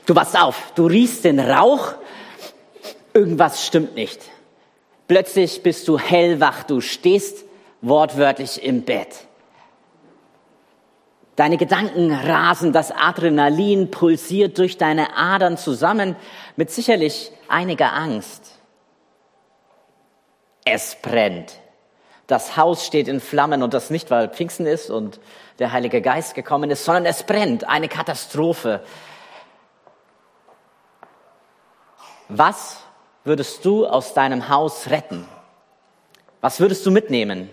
Du wachst auf, du riechst den Rauch, irgendwas stimmt nicht. Plötzlich bist du hellwach, du stehst wortwörtlich im Bett. Deine Gedanken rasen, das Adrenalin pulsiert durch deine Adern zusammen mit sicherlich einiger Angst. Es brennt. Das Haus steht in Flammen und das nicht, weil Pfingsten ist und der Heilige Geist gekommen ist, sondern es brennt. Eine Katastrophe. Was würdest du aus deinem Haus retten? Was würdest du mitnehmen?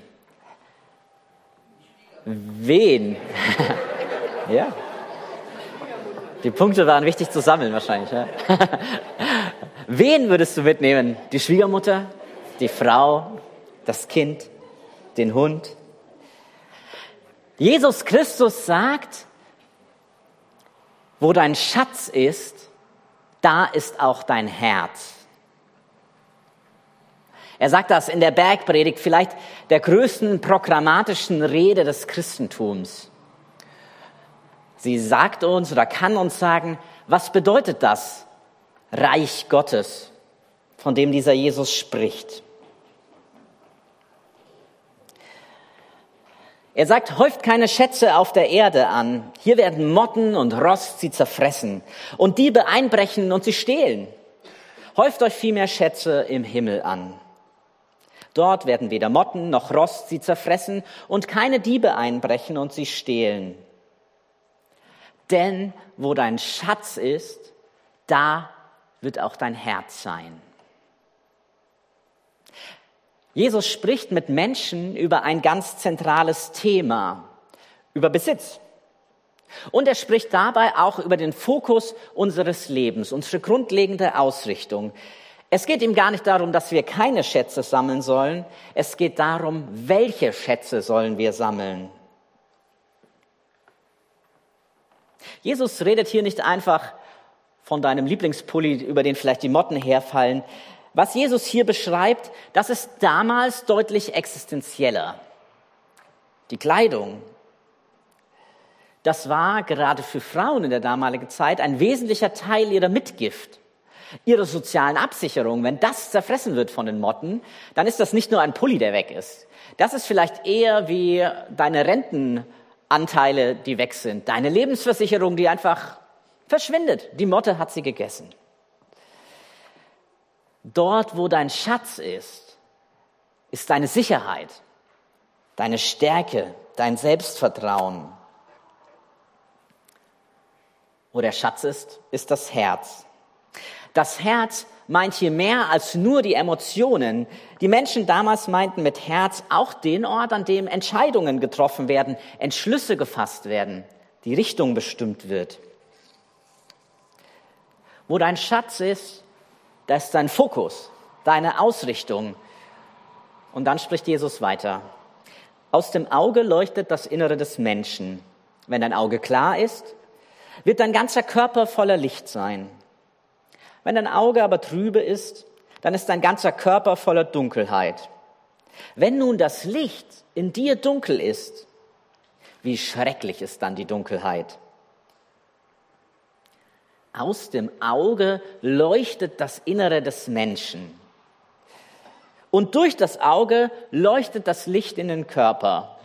Wen? Ja. Die Punkte waren wichtig zu sammeln wahrscheinlich. Ja? Wen würdest du mitnehmen? Die Schwiegermutter, die Frau, das Kind, den Hund? Jesus Christus sagt, wo dein Schatz ist, da ist auch dein Herz. Er sagt das in der Bergpredigt, vielleicht der größten programmatischen Rede des Christentums. Sie sagt uns oder kann uns sagen, was bedeutet das Reich Gottes, von dem dieser Jesus spricht. Er sagt, häuft keine Schätze auf der Erde an. Hier werden Motten und Rost sie zerfressen und Diebe einbrechen und sie stehlen. Häuft euch vielmehr Schätze im Himmel an. Dort werden weder Motten noch Rost sie zerfressen und keine Diebe einbrechen und sie stehlen. Denn wo dein Schatz ist, da wird auch dein Herz sein. Jesus spricht mit Menschen über ein ganz zentrales Thema, über Besitz. Und er spricht dabei auch über den Fokus unseres Lebens, unsere grundlegende Ausrichtung. Es geht ihm gar nicht darum, dass wir keine Schätze sammeln sollen. Es geht darum, welche Schätze sollen wir sammeln. Jesus redet hier nicht einfach von deinem Lieblingspulli, über den vielleicht die Motten herfallen. Was Jesus hier beschreibt, das ist damals deutlich existenzieller. Die Kleidung, das war gerade für Frauen in der damaligen Zeit ein wesentlicher Teil ihrer Mitgift, ihrer sozialen Absicherung. Wenn das zerfressen wird von den Motten, dann ist das nicht nur ein Pulli, der weg ist. Das ist vielleicht eher wie deine Rentenanteile, die weg sind, deine Lebensversicherung, die einfach verschwindet. Die Motte hat sie gegessen. Dort, wo dein Schatz ist, ist deine Sicherheit, deine Stärke, dein Selbstvertrauen. Wo der Schatz ist das Herz. Das Herz meint hier mehr als nur die Emotionen. Die Menschen damals meinten mit Herz auch den Ort, an dem Entscheidungen getroffen werden, Entschlüsse gefasst werden, die Richtung bestimmt wird. Wo dein Schatz ist, da ist dein Fokus, deine Ausrichtung. Und dann spricht Jesus weiter. Aus dem Auge leuchtet das Innere des Menschen. Wenn dein Auge klar ist, wird dein ganzer Körper voller Licht sein. Wenn dein Auge aber trübe ist, dann ist dein ganzer Körper voller Dunkelheit. Wenn nun das Licht in dir dunkel ist, wie schrecklich ist dann die Dunkelheit. Aus dem Auge leuchtet das Innere des Menschen. Und durch das Auge leuchtet das Licht in den Körper.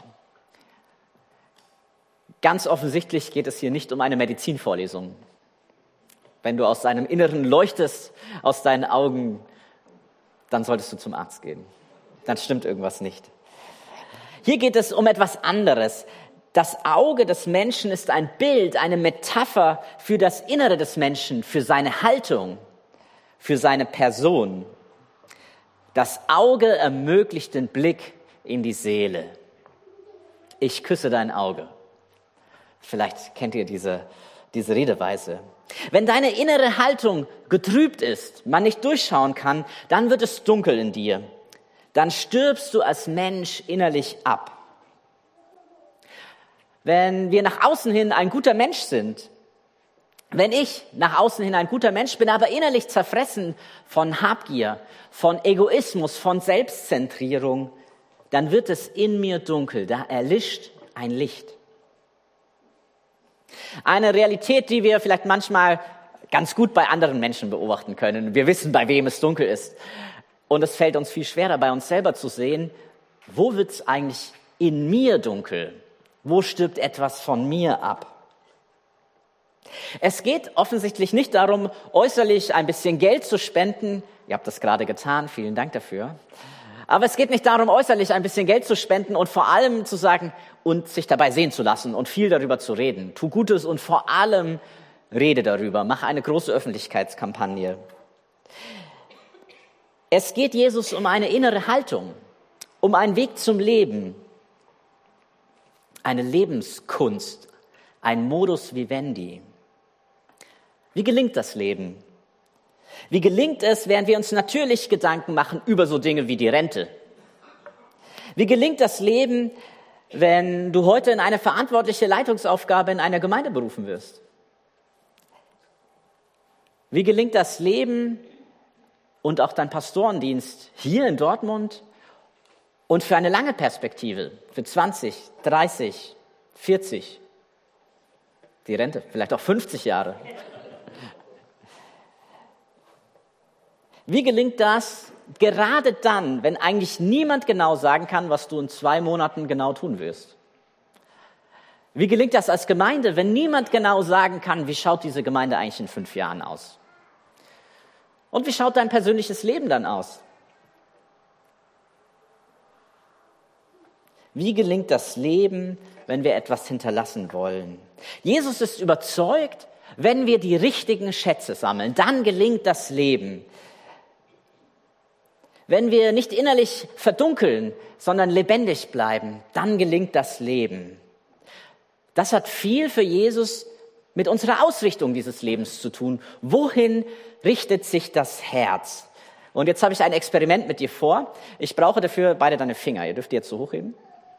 Ganz offensichtlich geht es hier nicht um eine Medizinvorlesung. Wenn du aus deinem Inneren leuchtest, aus deinen Augen, dann solltest du zum Arzt gehen. Dann stimmt irgendwas nicht. Hier geht es um etwas anderes. Das Auge des Menschen ist ein Bild, eine Metapher für das Innere des Menschen, für seine Haltung, für seine Person. Das Auge ermöglicht den Blick in die Seele. Ich küsse dein Auge. Vielleicht kennt ihr diese Redeweise. Wenn deine innere Haltung getrübt ist, man nicht durchschauen kann, dann wird es dunkel in dir. Dann stirbst du als Mensch innerlich ab. Wenn wir nach außen hin ein guter Mensch sind, wenn ich nach außen hin ein guter Mensch bin, aber innerlich zerfressen von Habgier, von Egoismus, von Selbstzentrierung, dann wird es in mir dunkel, da erlischt ein Licht. Eine Realität, die wir vielleicht manchmal ganz gut bei anderen Menschen beobachten können. Wir wissen, bei wem es dunkel ist. Und es fällt uns viel schwerer, bei uns selber zu sehen, wo wird es eigentlich in mir dunkel? Wo stirbt etwas von mir ab? Es geht offensichtlich nicht darum, äußerlich ein bisschen Geld zu spenden. Ihr habt das gerade getan, vielen Dank dafür. Aber es geht nicht darum, äußerlich ein bisschen Geld zu spenden und vor allem zu sagen und sich dabei sehen zu lassen und viel darüber zu reden. Tu Gutes und vor allem rede darüber. Mach eine große Öffentlichkeitskampagne. Es geht Jesus um eine innere Haltung, um einen Weg zum Leben, eine Lebenskunst, ein Modus vivendi. Wie gelingt das Leben? Wie gelingt es, während wir uns natürlich Gedanken machen über so Dinge wie die Rente? Wie gelingt das Leben, wenn du heute in eine verantwortliche Leitungsaufgabe in einer Gemeinde berufen wirst? Wie gelingt das Leben und auch dein Pastorendienst hier in Dortmund und für eine lange Perspektive, für 20, 30, 40, die Rente, vielleicht auch 50 Jahre? Wie gelingt das gerade dann, wenn eigentlich niemand genau sagen kann, was du in 2 Monaten genau tun wirst? Wie gelingt das als Gemeinde, wenn niemand genau sagen kann, wie schaut diese Gemeinde eigentlich in 5 Jahren aus? Und wie schaut dein persönliches Leben dann aus? Wie gelingt das Leben, wenn wir etwas hinterlassen wollen? Jesus ist überzeugt, wenn wir die richtigen Schätze sammeln, dann gelingt das Leben. Wenn wir nicht innerlich verdunkeln, sondern lebendig bleiben, dann gelingt das Leben. Das hat viel für Jesus mit unserer Ausrichtung dieses Lebens zu tun. Wohin richtet sich das Herz? Und jetzt habe ich ein Experiment mit dir vor. Ich brauche dafür beide deine Finger. Ihr dürft die jetzt so hochheben.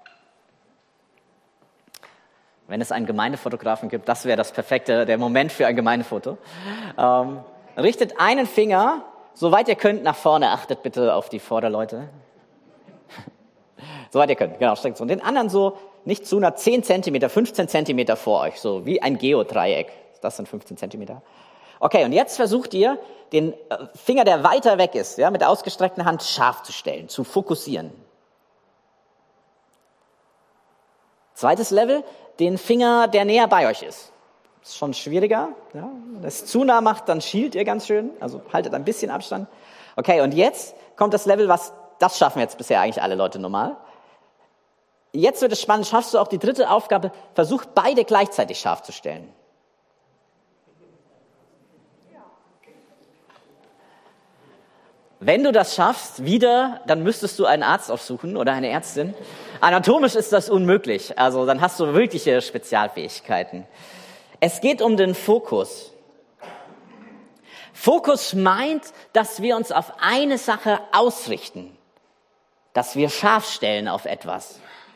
Wenn es einen Gemeindefotografen gibt, das wäre der Moment für ein Gemeindefoto. Richtet einen Finger, soweit ihr könnt, nach vorne. Achtet bitte auf die Vorderleute. Soweit ihr könnt, genau, streckt so. Und den anderen so nicht zu nah, 10 Zentimeter, 15 Zentimeter vor euch, so wie ein Geodreieck. Das sind 15 Zentimeter. Okay, und jetzt versucht ihr, den Finger, der weiter weg ist, ja, mit der ausgestreckten Hand scharf zu stellen, zu fokussieren. Zweites Level, den Finger, der näher bei euch ist. Ist schon schwieriger. Ja. Wenn es zu nah macht, dann schielt ihr ganz schön. Also haltet ein bisschen Abstand. Okay, und jetzt kommt das Level, das schaffen jetzt bisher eigentlich alle Leute normal. Jetzt wird es spannend, schaffst du auch die dritte Aufgabe, versuch beide gleichzeitig scharf zu stellen. Wenn du das schaffst, dann müsstest du einen Arzt aufsuchen oder eine Ärztin. Anatomisch ist das unmöglich, also dann hast du wirkliche Spezialfähigkeiten. Es geht um den Fokus. Fokus meint, dass wir uns auf eine Sache ausrichten, dass wir scharf stellen auf etwas.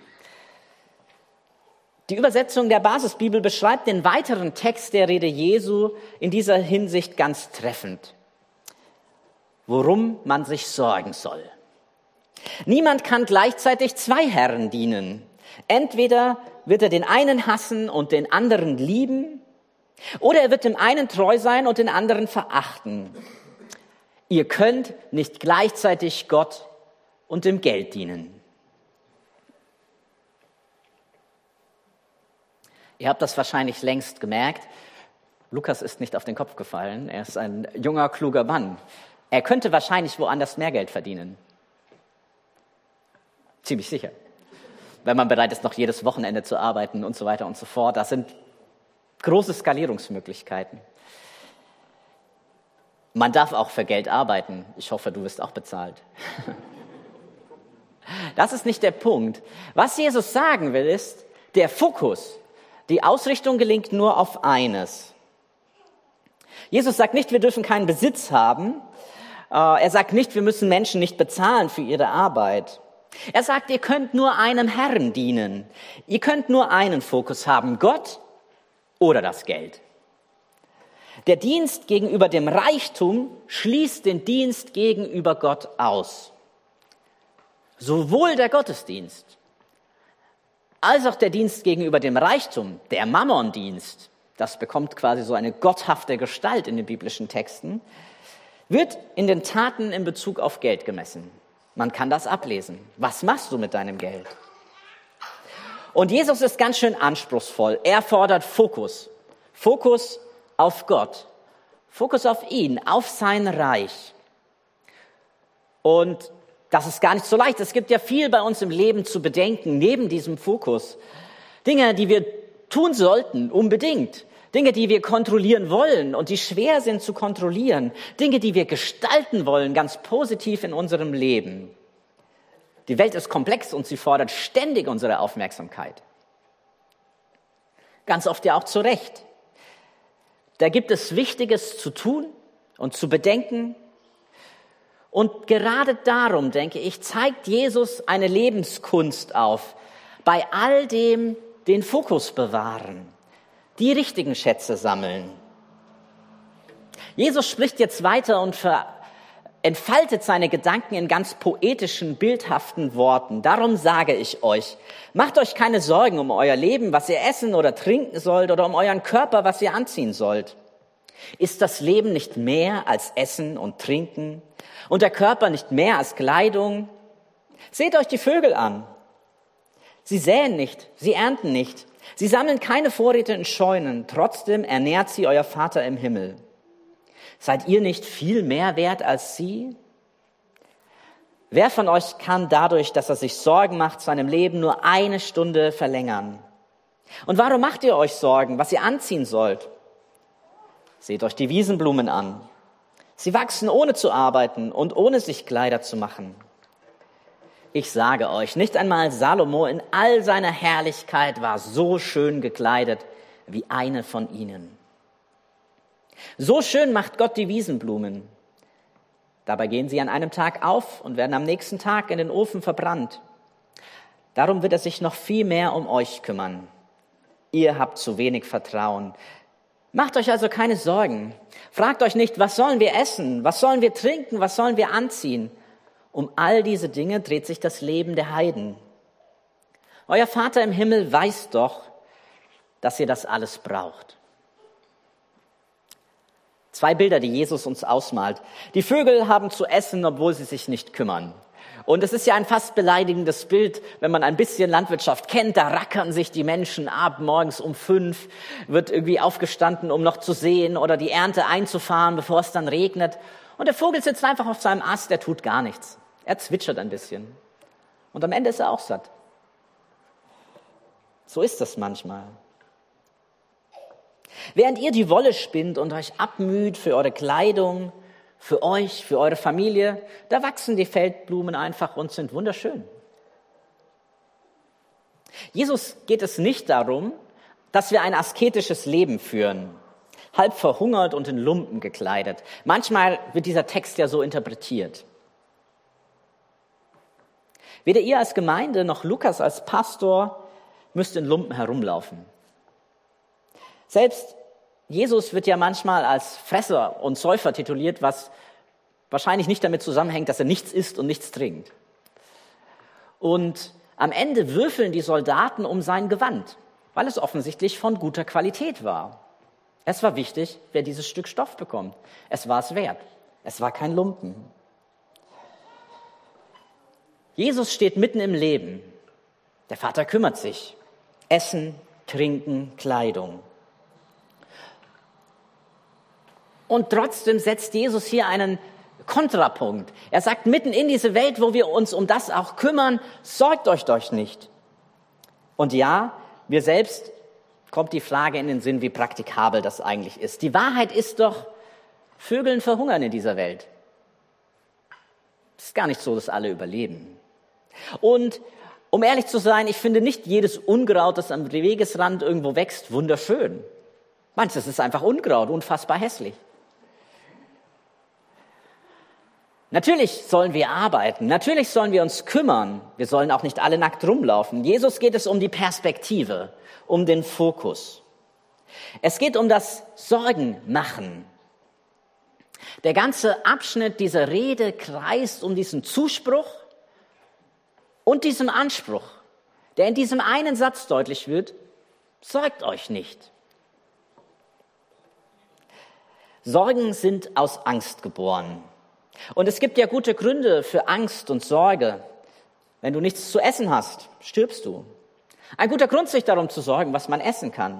Die Übersetzung der Basisbibel beschreibt den weiteren Text der Rede Jesu in dieser Hinsicht ganz treffend. Worum man sich sorgen soll. Niemand kann gleichzeitig 2 Herren dienen. Entweder wird er den einen hassen und den anderen lieben, oder er wird dem einen treu sein und den anderen verachten. Ihr könnt nicht gleichzeitig Gott und dem Geld dienen. Ihr habt das wahrscheinlich längst gemerkt. Lukas ist nicht auf den Kopf gefallen. Er ist ein junger, kluger Mann. Er könnte wahrscheinlich woanders mehr Geld verdienen. Ziemlich sicher. Wenn man bereit ist, noch jedes Wochenende zu arbeiten und so weiter und so fort. Das sind große Skalierungsmöglichkeiten. Man darf auch für Geld arbeiten. Ich hoffe, du wirst auch bezahlt. Das ist nicht der Punkt. Was Jesus sagen will, ist, der Fokus, die Ausrichtung gelingt nur auf eines. Jesus sagt nicht, wir dürfen keinen Besitz haben. Er sagt nicht, wir müssen Menschen nicht bezahlen für ihre Arbeit. Er sagt, ihr könnt nur einem Herrn dienen. Ihr könnt nur einen Fokus haben, Gott oder das Geld. Der Dienst gegenüber dem Reichtum schließt den Dienst gegenüber Gott aus. Sowohl der Gottesdienst als auch der Dienst gegenüber dem Reichtum, der Mammondienst, das bekommt quasi so eine gotthafte Gestalt in den biblischen Texten, wird in den Taten in Bezug auf Geld gemessen. Man kann das ablesen. Was machst du mit deinem Geld? Und Jesus ist ganz schön anspruchsvoll. Er fordert Fokus. Fokus auf Gott. Fokus auf ihn, auf sein Reich. Und das ist gar nicht so leicht. Es gibt ja viel bei uns im Leben zu bedenken, neben diesem Fokus. Dinge, die wir tun sollten, unbedingt. Dinge, die wir kontrollieren wollen und die schwer sind zu kontrollieren. Dinge, die wir gestalten wollen, ganz positiv in unserem Leben. Die Welt ist komplex und sie fordert ständig unsere Aufmerksamkeit. Ganz oft ja auch zu Recht. Da gibt es Wichtiges zu tun und zu bedenken. Und gerade darum, denke ich, zeigt Jesus eine Lebenskunst auf. Bei all dem den Fokus bewahren, die richtigen Schätze sammeln. Jesus spricht jetzt weiter und entfaltet seine Gedanken in ganz poetischen, bildhaften Worten. Darum sage ich euch, macht euch keine Sorgen um euer Leben, was ihr essen oder trinken sollt, oder um euren Körper, was ihr anziehen sollt. Ist das Leben nicht mehr als Essen und Trinken und der Körper nicht mehr als Kleidung? Seht euch die Vögel an. Sie säen nicht, sie ernten nicht, sie sammeln keine Vorräte in Scheunen, trotzdem ernährt sie euer Vater im Himmel. Seid ihr nicht viel mehr wert als sie? Wer von euch kann dadurch, dass er sich Sorgen macht, seinem Leben nur 1 Stunde verlängern? Und warum macht ihr euch Sorgen, was ihr anziehen sollt? Seht euch die Wiesenblumen an. Sie wachsen ohne zu arbeiten und ohne sich Kleider zu machen. Ich sage euch, nicht einmal Salomo in all seiner Herrlichkeit war so schön gekleidet wie eine von ihnen. So schön macht Gott die Wiesenblumen. Dabei gehen sie an einem Tag auf und werden am nächsten Tag in den Ofen verbrannt. Darum wird er sich noch viel mehr um euch kümmern. Ihr habt zu wenig Vertrauen. Macht euch also keine Sorgen. Fragt euch nicht, was sollen wir essen, was sollen wir trinken, was sollen wir anziehen. Um all diese Dinge dreht sich das Leben der Heiden. Euer Vater im Himmel weiß doch, dass ihr das alles braucht. 2 Bilder, die Jesus uns ausmalt. Die Vögel haben zu essen, obwohl sie sich nicht kümmern. Und es ist ja ein fast beleidigendes Bild, wenn man ein bisschen Landwirtschaft kennt. Da rackern sich die Menschen ab, morgens um 5 wird irgendwie aufgestanden, um noch zu säen oder die Ernte einzufahren, bevor es dann regnet. Und der Vogel sitzt einfach auf seinem Ast, der tut gar nichts. Er zwitschert ein bisschen. Und am Ende ist er auch satt. So ist das manchmal. Während ihr die Wolle spinnt und euch abmüht für eure Kleidung, für euch, für eure Familie, da wachsen die Feldblumen einfach und sind wunderschön. Jesus geht es nicht darum, dass wir ein asketisches Leben führen, halb verhungert und in Lumpen gekleidet. Manchmal wird dieser Text ja so interpretiert. Weder ihr als Gemeinde noch Lukas als Pastor müsst in Lumpen herumlaufen. Selbst Jesus wird ja manchmal als Fresser und Säufer tituliert, was wahrscheinlich nicht damit zusammenhängt, dass er nichts isst und nichts trinkt. Und am Ende würfeln die Soldaten um sein Gewand, weil es offensichtlich von guter Qualität war. Es war wichtig, wer dieses Stück Stoff bekommt. Es war es wert. Es war kein Lumpen. Jesus steht mitten im Leben. Der Vater kümmert sich. Essen, Trinken, Kleidung. Und trotzdem setzt Jesus hier einen Kontrapunkt. Er sagt, mitten in diese Welt, wo wir uns um das auch kümmern, sorgt euch doch nicht. Und ja, mir selbst kommt die Frage in den Sinn, wie praktikabel das eigentlich ist. Die Wahrheit ist doch, Vögeln verhungern in dieser Welt. Es ist gar nicht so, dass alle überleben. Und um ehrlich zu sein, ich finde nicht jedes Unkraut, das am Wegesrand irgendwo wächst, wunderschön. Manches ist einfach Unkraut, unfassbar hässlich. Natürlich sollen wir arbeiten, natürlich sollen wir uns kümmern. Wir sollen auch nicht alle nackt rumlaufen. Jesus geht es um die Perspektive, um den Fokus. Es geht um das Sorgenmachen. Der ganze Abschnitt dieser Rede kreist um diesen Zuspruch und diesem Anspruch, der in diesem einen Satz deutlich wird: Sorgt euch nicht. Sorgen sind aus Angst geboren. Und es gibt ja gute Gründe für Angst und Sorge. Wenn du nichts zu essen hast, stirbst du. Ein guter Grund, sich darum zu sorgen, was man essen kann.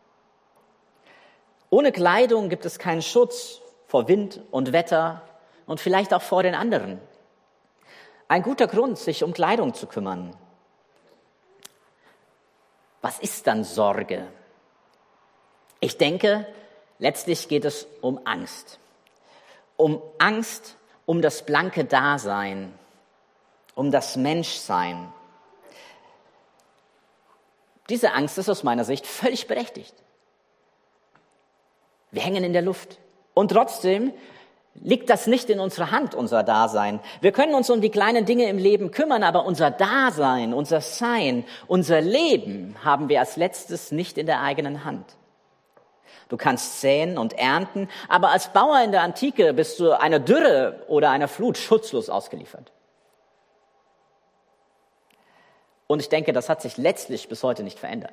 Ohne Kleidung gibt es keinen Schutz vor Wind und Wetter und vielleicht auch vor den anderen. Ein guter Grund, sich um Kleidung zu kümmern. Was ist dann Sorge? Ich denke, letztlich geht es um Angst. Um Angst, um das blanke Dasein, um das Menschsein. Diese Angst ist aus meiner Sicht völlig berechtigt. Wir hängen in der Luft. Und trotzdem liegt das nicht in unserer Hand, unser Dasein. Wir können uns um die kleinen Dinge im Leben kümmern, aber unser Dasein, unser Sein, unser Leben haben wir als letztes nicht in der eigenen Hand. Du kannst säen und ernten, aber als Bauer in der Antike bist du einer Dürre oder einer Flut schutzlos ausgeliefert. Und ich denke, das hat sich letztlich bis heute nicht verändert.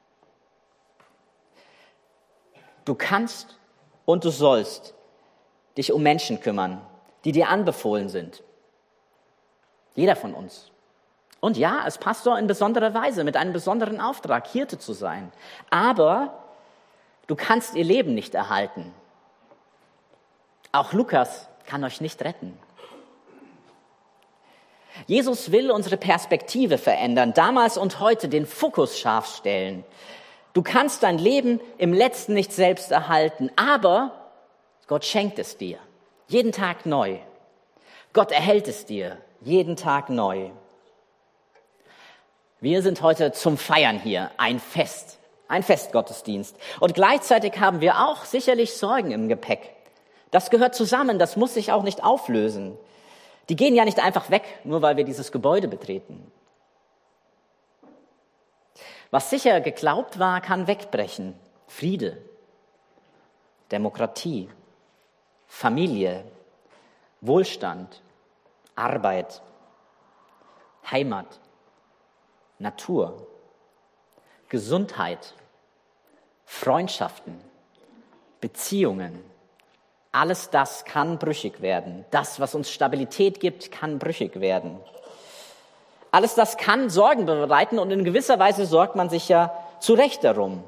Du kannst und du sollst dich um Menschen kümmern, die dir anbefohlen sind. Jeder von uns. Und ja, als Pastor in besonderer Weise, mit einem besonderen Auftrag, Hirte zu sein. Aber du kannst ihr Leben nicht erhalten. Auch Lukas kann euch nicht retten. Jesus will unsere Perspektive verändern, damals und heute den Fokus scharf stellen. Du kannst dein Leben im Letzten nicht selbst erhalten, aber Gott schenkt es dir, jeden Tag neu. Gott erhält es dir, jeden Tag neu. Wir sind heute zum Feiern hier, ein Festgottesdienst. Und gleichzeitig haben wir auch sicherlich Sorgen im Gepäck. Das gehört zusammen, das muss sich auch nicht auflösen. Die gehen ja nicht einfach weg, nur weil wir dieses Gebäude betreten. Was sicher geglaubt war, kann wegbrechen. Friede, Demokratie, Familie, Wohlstand, Arbeit, Heimat, Natur, Gesundheit, Freundschaften, Beziehungen. Alles das kann brüchig werden. Das, was uns Stabilität gibt, kann brüchig werden. Alles das kann Sorgen bereiten und in gewisser Weise sorgt man sich ja zu Recht darum.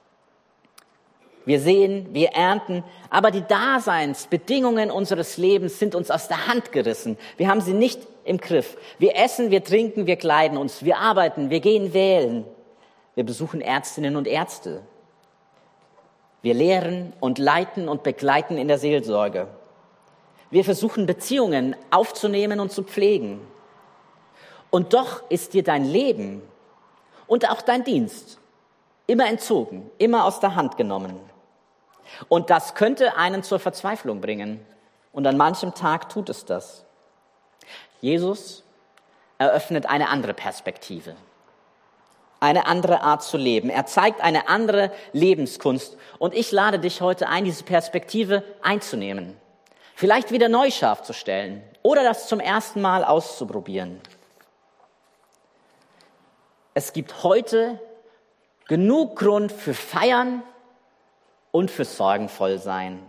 Wir säen, wir ernten, aber die Daseinsbedingungen unseres Lebens sind uns aus der Hand gerissen. Wir haben sie nicht im Griff. Wir essen, wir trinken, wir kleiden uns, wir arbeiten, wir gehen wählen. Wir besuchen Ärztinnen und Ärzte. Wir lehren und leiten und begleiten in der Seelsorge. Wir versuchen Beziehungen aufzunehmen und zu pflegen. Und doch ist dir dein Leben und auch dein Dienst immer entzogen, immer aus der Hand genommen. Und das könnte einen zur Verzweiflung bringen. Und an manchem Tag tut es das. Jesus eröffnet eine andere Perspektive, eine andere Art zu leben. Er zeigt eine andere Lebenskunst. Und ich lade dich heute ein, diese Perspektive einzunehmen. Vielleicht wieder neu scharf zu stellen oder das zum ersten Mal auszuprobieren. Es gibt heute genug Grund für Feiern und für sorgenvoll sein.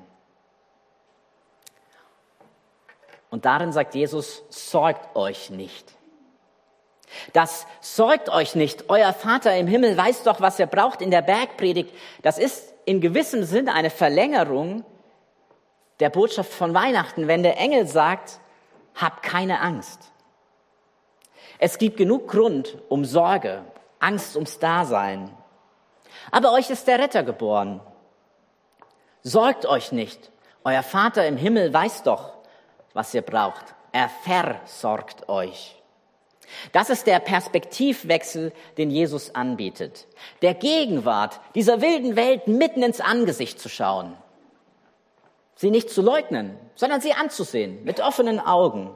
Und darin sagt Jesus, sorgt euch nicht. Das sorgt euch nicht. Euer Vater im Himmel weiß doch, was ihr braucht in der Bergpredigt. Das ist in gewissem Sinne eine Verlängerung der Botschaft von Weihnachten, wenn der Engel sagt, habt keine Angst. Es gibt genug Grund um Sorge, Angst ums Dasein. Aber euch ist der Retter geboren. Sorgt euch nicht. Euer Vater im Himmel weiß doch, was ihr braucht. Er versorgt euch. Das ist der Perspektivwechsel, den Jesus anbietet. Der Gegenwart dieser wilden Welt mitten ins Angesicht zu schauen. Sie nicht zu leugnen, sondern sie anzusehen mit offenen Augen.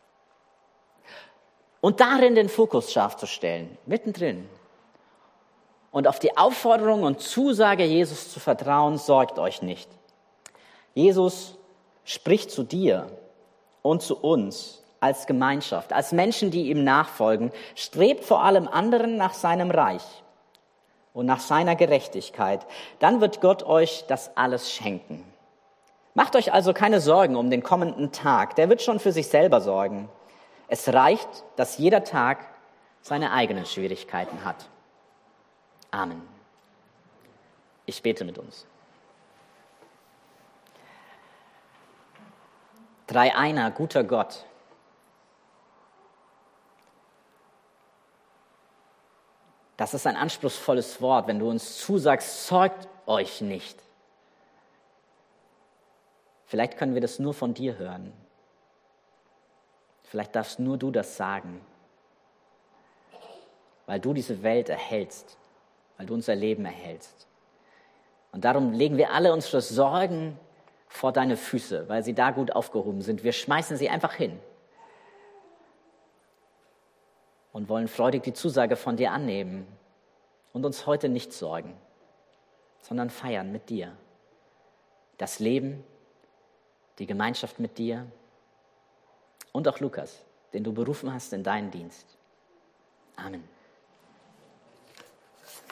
Und darin den Fokus scharf zu stellen, mittendrin. Und auf die Aufforderung und Zusage Jesus zu vertrauen, sorgt euch nicht. Jesus spricht zu dir und zu uns als Gemeinschaft, als Menschen, die ihm nachfolgen. Strebt vor allem anderen nach seinem Reich und nach seiner Gerechtigkeit. Dann wird Gott euch das alles schenken. Macht euch also keine Sorgen um den kommenden Tag, der wird schon für sich selber sorgen. Es reicht, dass jeder Tag seine eigenen Schwierigkeiten hat. Amen. Ich bete mit uns. Dreieiner, guter Gott, das ist ein anspruchsvolles Wort, wenn du uns zusagst, sorgt euch nicht. Vielleicht können wir das nur von dir hören. Vielleicht darfst nur du das sagen, weil du diese Welt erhältst, weil du unser Leben erhältst. Und darum legen wir alle unsere Sorgen vor deine Füße, weil sie da gut aufgehoben sind. Wir schmeißen sie einfach hin und wollen freudig die Zusage von dir annehmen und uns heute nicht sorgen, sondern feiern mit dir. Das Leben, die Gemeinschaft mit dir und auch Lukas, den du berufen hast in deinen Dienst. Amen.